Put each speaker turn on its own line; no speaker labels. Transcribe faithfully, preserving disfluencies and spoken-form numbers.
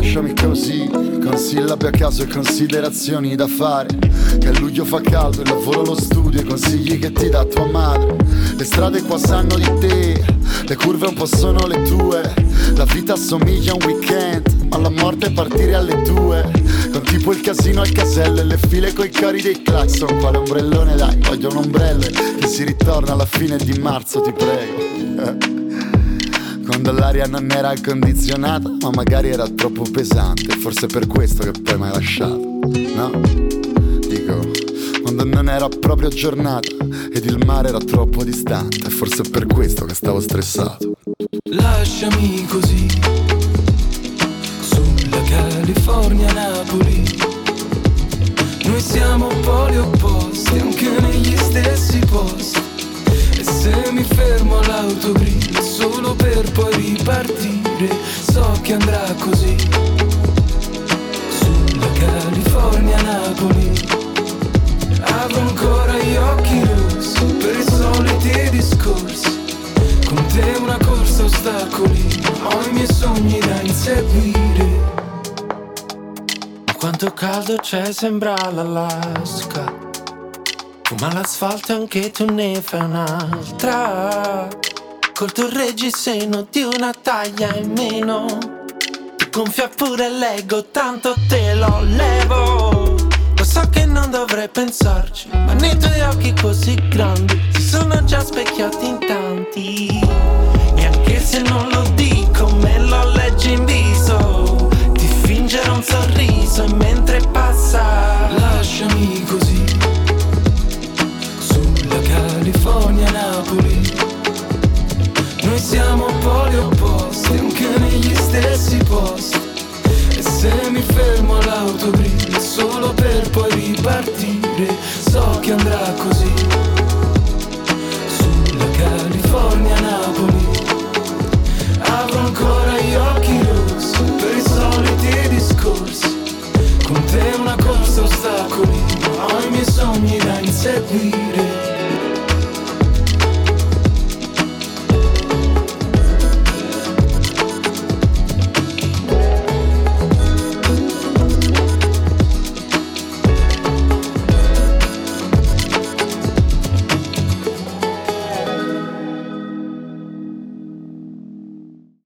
lasciami così, con sillabi a caso e considerazioni da fare. Che a luglio fa caldo, il lavoro, lo studio, i consigli che ti dà tua madre. Le strade qua sanno di te, le curve un po' sono le tue. La vita assomiglia a un weekend, ma la morte è partire alle due. Con tipo il casino al casello e le file coi cori dei clacson. Quale ombrellone dai, voglio un ombrello, che si ritorna alla fine di marzo, ti prego. Quando l'aria non era condizionata, ma magari era troppo pesante. Forse è per questo che poi mi hai lasciato, no? Dico, quando non era proprio giornata ed il mare era troppo distante. Forse è per questo che stavo stressato.
Lasciami così, sulla California, Napoli. Noi siamo poli opposti, anche negli stessi posti. E se mi fermo all'autogrill solo per poi ripartire, so che andrà così. Sulla California, Napoli. Avevo ancora gli occhi rossi per i soliti discorsi. Con te una corsa a ostacoli, ho i miei sogni da inseguire.
Ma quanto caldo c'è, sembra l'Alaska. Fuma l'asfalto e anche tu ne fai un'altra. Col tuo reggiseno di una taglia in meno. Ti gonfia pure l'ego, tanto te lo levo. Lo so che non dovrei pensarci, ma nei tuoi occhi così grandi si sono già specchiati in tanti. E anche se non lo dico, me lo leggi